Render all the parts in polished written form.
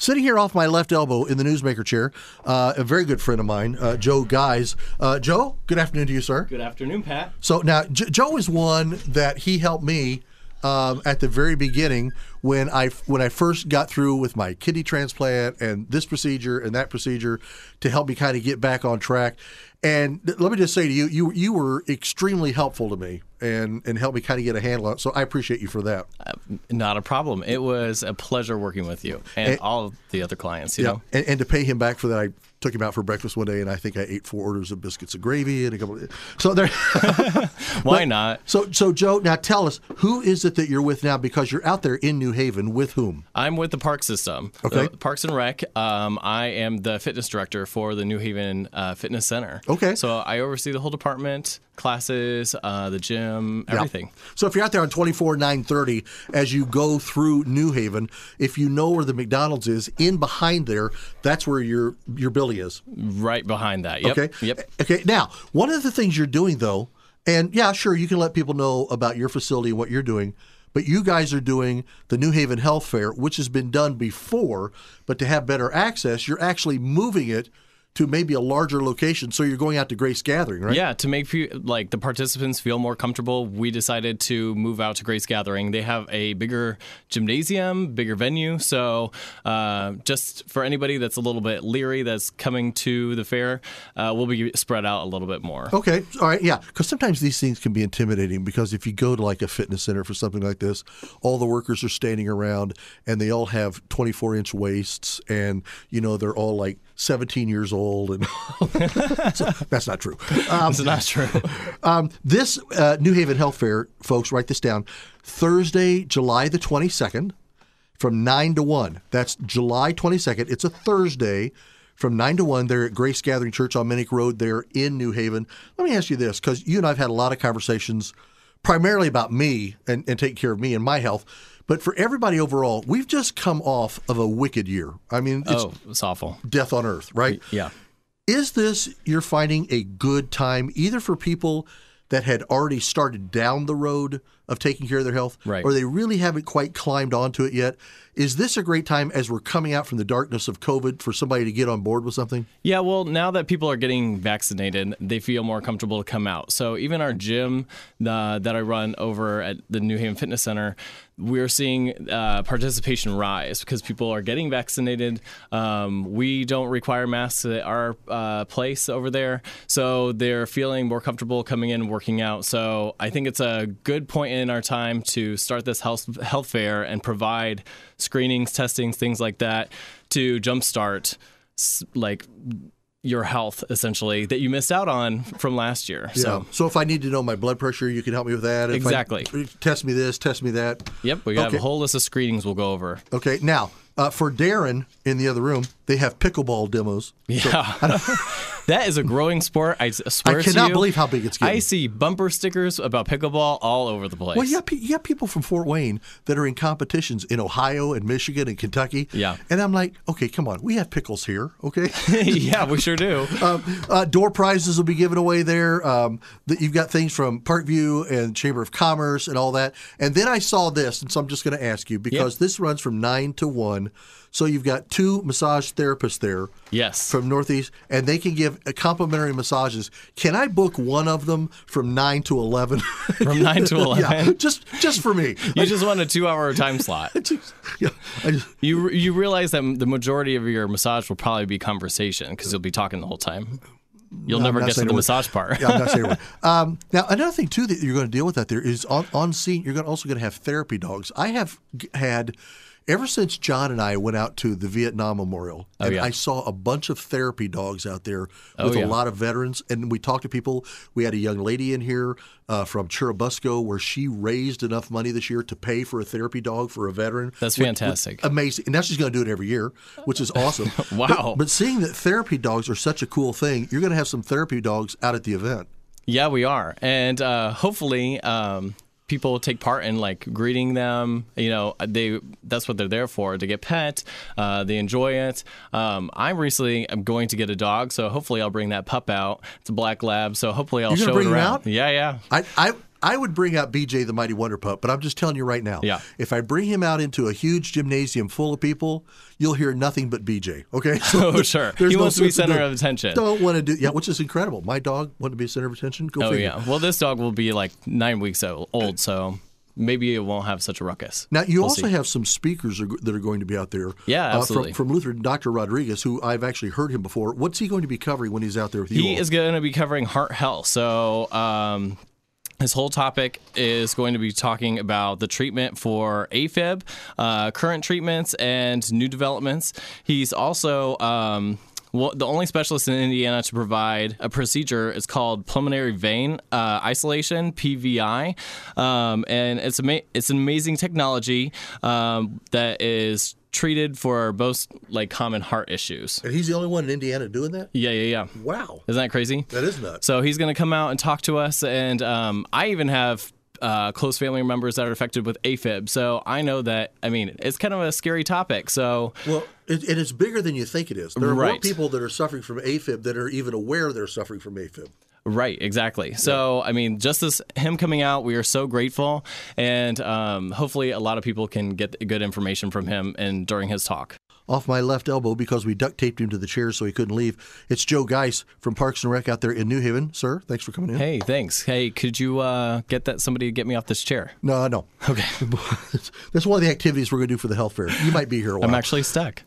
Sitting here off my left elbow in the newsmaker chair, a very good friend of mine, Joe Guys. Joe, good afternoon to you, sir. Good afternoon, Pat. So now, Joe is one that he helped me at the very beginning when I first got through with my kidney transplant and this procedure and that procedure to help me kind of get back on track. And let me just say to you, you were extremely helpful to me and helped me kind of get a handle on it. So I appreciate you for that. Not a problem. It was a pleasure working with you and all of the other clients. You know? And to pay him back for that, I took him out for breakfast one day, and I think I ate 4 orders of biscuits and gravy and a couple. So there. Why not? So Joe, now tell us, who is it that you're with now? Because you're out there in New Haven with whom? I'm with the Park System. Okay. Parks and Rec. I am the fitness director for the New Haven Fitness Center. Okay. So I oversee the whole department, classes, the gym, everything. Yeah. So if you're out there on 24-930, as you go through New Haven, if you know where the McDonald's is, in behind there, that's where your building is. Right behind that. Yep. Okay. Yep. Okay. Now, one of the things you're doing, though, and yeah, sure, you can let people know about your facility and what you're doing, but you guys are doing the New Haven Health Fair, which has been done before, but to have better access, you're actually moving it to maybe a larger location, so you're going out to Grace Gathering, right? Yeah, to make the participants feel more comfortable, we decided to move out to Grace Gathering. They have a bigger gymnasium, bigger venue, so just for anybody that's a little bit leery that's coming to the fair, we'll be spread out a little bit more. Okay, all right, yeah, because sometimes these things can be intimidating because if you go to like a fitness center for something like this, all the workers are standing around and they all have 24-inch waists and, you know, they're all like 17 years old, and so that's not true. It's not true. This New Haven Health Fair, folks, write this down, Thursday, July the 22nd, from 9 to 1. That's July 22nd. It's a Thursday from 9 to 1. They're at Grace Gathering Church on Minnick Road there in New Haven. Let me ask you this, because you and I have had a lot of conversations primarily about me and taking care of me and my health. But for everybody overall, we've just come off of a wicked year. I mean, it's awful. Death on earth, right? Yeah. Is this, you're finding, a good time either for people that had already started down the road of taking care of their health, right, or they really haven't quite climbed onto it yet? Is this a great time as we're coming out from the darkness of COVID for somebody to get on board with something? Yeah, well, now that people are getting vaccinated, they feel more comfortable to come out. So even our gym that I run over at the New Haven Fitness Center, we're seeing participation rise because people are getting vaccinated. We don't require masks at our place over there, so they're feeling more comfortable coming in and working out. So I think it's a good point in our time to start this health fair and provide screenings, testings, things like that to jumpstart like your health, essentially, that you missed out on from last year. Yeah. So if I need to know my blood pressure, you can help me with that? Exactly. Test me this, test me that? Yep. We have a whole list of screenings we'll go over. Okay. Now, for Darren in the other room, they have pickleball demos. Yeah. So, that is a growing sport. I swear to you. I cannot believe how big it's getting. I see bumper stickers about pickleball all over the place. Well, you got people from Fort Wayne that are in competitions in Ohio and Michigan and Kentucky. Yeah. And I'm like, okay, come on. We have pickles here, okay? Yeah, we sure do. Door prizes will be given away there. You've got things from Parkview and Chamber of Commerce and all that. And then I saw this, and so I'm just going to ask you, because this runs from 9 to 1. So you've got 2 massage therapists there. Yes. From Northeast, and they can give complimentary massages. Can I book one of them from 9 to 11? From 9 to 11? Yeah, just for me. You just want a 2-hour time slot. You realize that the majority of your massage will probably be conversation because you'll be talking the whole time. You'll never get to the massage part. Yeah, I'm not saying a word. Now, another thing, too, that you're going to deal with out there is on scene, you're also going to have therapy dogs. I have had... Ever since John and I went out to the Vietnam Memorial, I saw a bunch of therapy dogs out there with a lot of veterans, and we talked to people. We had a young lady in here from Churubusco where she raised enough money this year to pay for a therapy dog for a veteran. That's fantastic. Amazing. And now she's going to do it every year, which is awesome. Wow. But seeing that therapy dogs are such a cool thing, you're going to have some therapy dogs out at the event. Yeah, we are. And hopefully people take part in like greeting them. You know, that's what they're there for, to get pet. They enjoy it. I'm going to get a dog, so hopefully I'll bring that pup out. It's a black lab, so hopefully I'll show it around. Out? Yeah. I would bring out BJ the Mighty Wonder Pup, but I'm just telling you right now. Yeah. If I bring him out into a huge gymnasium full of people, you'll hear nothing but BJ. Okay. Oh, sure. He wants to be center of attention. Don't want to do. Yeah, which is incredible. My dog wanted to be center of attention. Go figure. Yeah. Well, this dog will be like 9 weeks old, so maybe it won't have such a ruckus. Now, you also have some speakers that are going to be out there. Yeah, absolutely. From Lutheran, Dr. Rodriguez, who I've actually heard him before. What's he going to be covering when he's out there with you? He is going to be covering heart health. So his whole topic is going to be talking about the treatment for AFib, current treatments, and new developments. He's also the only specialist in Indiana to provide a procedure is called pulmonary vein isolation, PVI, and it's an amazing technology that is treated for most like common heart issues. And he's the only one in Indiana doing that? Yeah. Wow. Isn't that crazy? That is nuts. So he's going to come out and talk to us, and I even have close family members that are affected with AFib. So I know that, it's kind of a scary topic. So well, it is bigger than you think it is. There are more Right. people that are suffering from AFib that are even aware they're suffering from AFib. Right, exactly. So, just as him coming out, we are so grateful, and hopefully a lot of people can get good information from him and during his talk. Off my left elbow, because we duct taped him to the chair so he couldn't leave, it's Joe Geis from Parks and Rec out there in New Haven. Sir, thanks for coming in. Hey, thanks. Hey, could you get somebody to get me off this chair? No. Okay. That's one of the activities we're going to do for the health fair. You might be here a while. I'm actually stuck.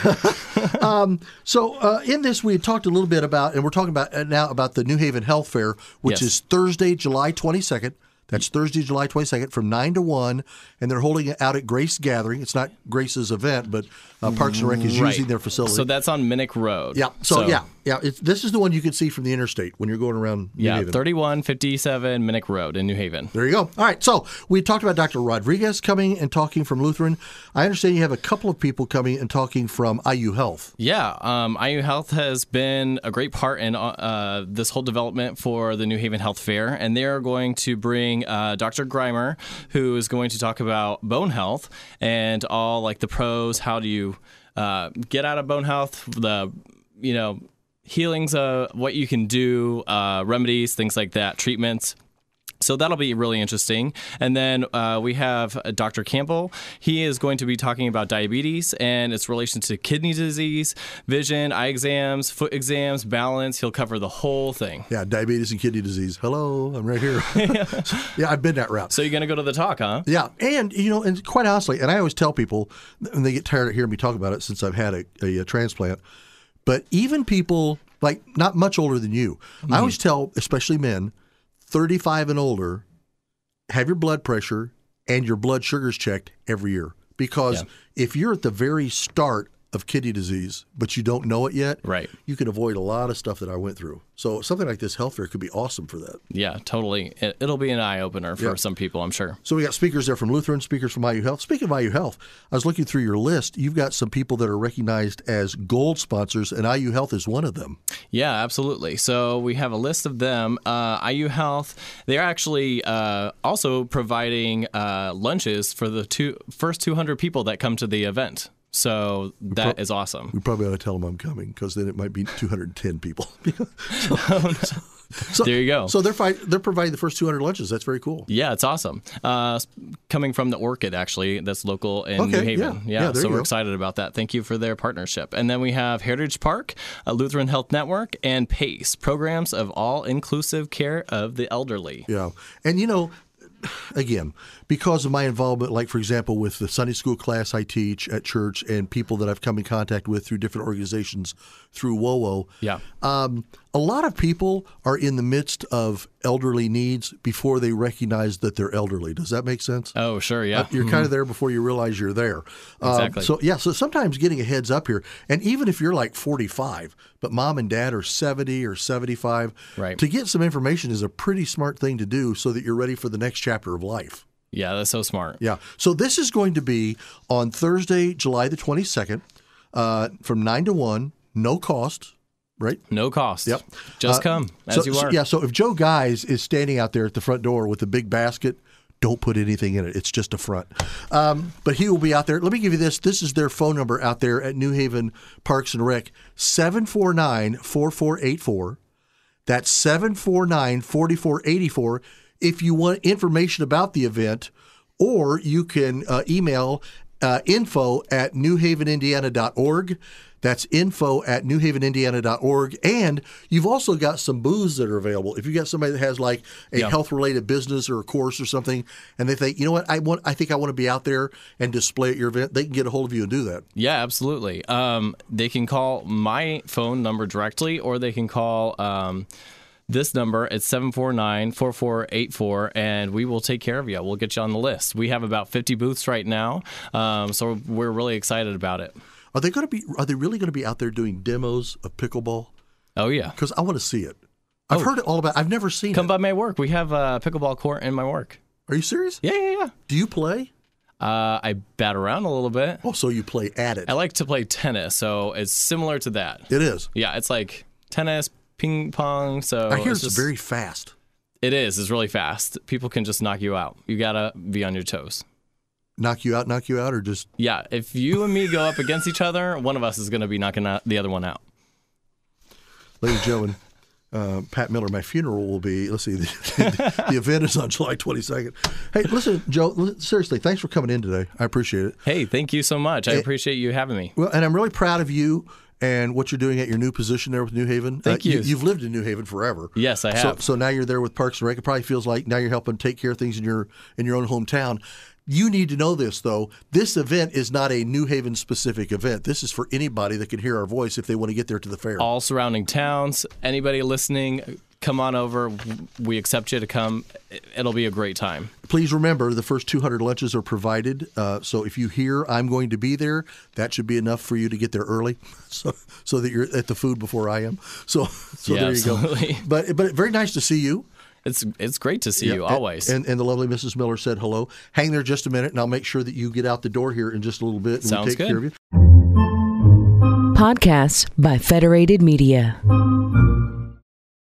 So in this, we had talked a little bit about, and we're talking about now about the New Haven Health Fair, which Yes. is Thursday, July 22nd. That's Thursday, July 22nd from 9 to 1, and they're holding it out at Grace Gathering. It's not Grace's event, but Parks and Rec is using their facility. So that's on Minnick Road. Yeah. So yeah. This is the one you can see from the interstate when you're going around New Haven. 3157 Minnick Road in New Haven. There you go. All right. So we talked about Dr. Rodriguez coming and talking from Lutheran. I understand you have a couple of people coming and talking from IU Health. Yeah. IU Health has been a great part in this whole development for the New Haven Health Fair, and they're going to bring Dr. Grimer, who is going to talk about bone health and all like the pros. How do you get out of bone health? The healings, what you can do, remedies, things like that, treatments. So that'll be really interesting. And then we have Dr. Campbell. He is going to be talking about diabetes and its relation to kidney disease, vision, eye exams, foot exams, balance. He'll cover the whole thing. Yeah, diabetes and kidney disease. Hello, I'm right here. Yeah, I've been that route. So you're going to go to the talk, huh? Yeah, and and quite honestly, and I always tell people, and they get tired of hearing me talk about it since I've had a transplant, but even people like not much older than you, I always tell, especially men, 35 and older, have your blood pressure and your blood sugars checked every year. Because if you're at the very start of kidney disease, but you don't know it yet, Right. you can avoid a lot of stuff that I went through. So something like this health fair could be awesome for that. Yeah, totally. It'll be an eye-opener for some people, I'm sure. So we got speakers there from Lutheran, speakers from IU Health. Speaking of IU Health, I was looking through your list. You've got some people that are recognized as gold sponsors, and IU Health is one of them. Yeah, absolutely. So we have a list of them. IU Health, they're actually also providing lunches for the first 200 people that come to the event. So that is awesome. We probably ought to tell them I'm coming, because then it might be 210 people. So, there you go. So they're providing the first 200 lunches. That's very cool. Yeah, it's awesome. Coming from the Orchid, actually, that's local in New Haven. Yeah, so we're excited about that. Thank you for their partnership. And then we have Heritage Park, Lutheran Health Network, and PACE, programs of all-inclusive care of the elderly. Yeah. And, again, because of my involvement, like, for example, with the Sunday school class I teach at church and people that I've come in contact with through different organizations through WOWO, a lot of people are in the midst of elderly needs before they recognize that they're elderly. Does that make sense? Oh, sure, yeah. You're kind of there before you realize you're there. Exactly. So sometimes getting a heads up here, and even if you're like 45, but mom and dad are 70 or 75, Right. to get some information is a pretty smart thing to do so that you're ready for the next chapter of life. Yeah, that's so smart. Yeah. So this is going to be on Thursday, July the 22nd, from 9 to 1, no cost. Right? No cost. Yep. Just come as you are. So if Joe Geis is standing out there at the front door with a big basket, don't put anything in it. It's just a front. But he will be out there. Let me give you this. This is their phone number out there at New Haven Parks and Rec, 749-4484. That's 749-4484. if you want information about the event, or you can email info@newhavenindiana.org. That's info@newhavenindiana.org. And you've also got some booths that are available. If you've got somebody that has like a health-related business or a course or something, and they think, you know what, I think I want to be out there and display at your event, they can get a hold of you and do that. Yeah, absolutely. They can call my phone number directly, or they can call this number. It's 749-4484, and we will take care of you. We'll get you on the list. We have about 50 booths right now, so we're really excited about it. Are they really going to be out there doing demos of pickleball? Oh, yeah. Because I want to see it. I've heard it all about. I've never seen it. Come by my work. We have a pickleball court in my work. Are you serious? Yeah. Do you play? I bat around a little bit. Oh, so you play at it. I like to play tennis, so it's similar to that. It is. Yeah, it's like tennis, ping pong. So I hear it's very fast. It is. It's really fast. People can just knock you out. You got to be on your toes. Knock you out, or just... Yeah, if you and me go up against each other, one of us is going to be knocking the other one out. Ladies and gentlemen, Pat Miller, my funeral will be, let's see, the event is on July 22nd. Hey, listen, Joe, seriously, thanks for coming in today. I appreciate it. Hey, thank you so much. I appreciate you having me. Well, and I'm really proud of you and what you're doing at your new position there with New Haven. Thank you. You've lived in New Haven forever. Yes, I have. So now you're there with Parks and Rec. It probably feels like now you're helping take care of things in your own hometown. You need to know this, though. This event is not a New Haven-specific event. This is for anybody that can hear our voice if they want to get there to the fair. All surrounding towns, anybody listening, come on over. We accept you to come. It'll be a great time. Please remember, the first 200 lunches are provided. So if you hear I'm going to be there, that should be enough for you to get there early so that you're at the food before I am. So yeah, there you absolutely. Go. But very nice to see you. It's great to see you always. And the lovely Mrs. Miller said hello. Hang there just a minute, and I'll make sure that you get out the door here in just a little bit. And Sounds we'll take good. care of you. Podcasts by Federated Media.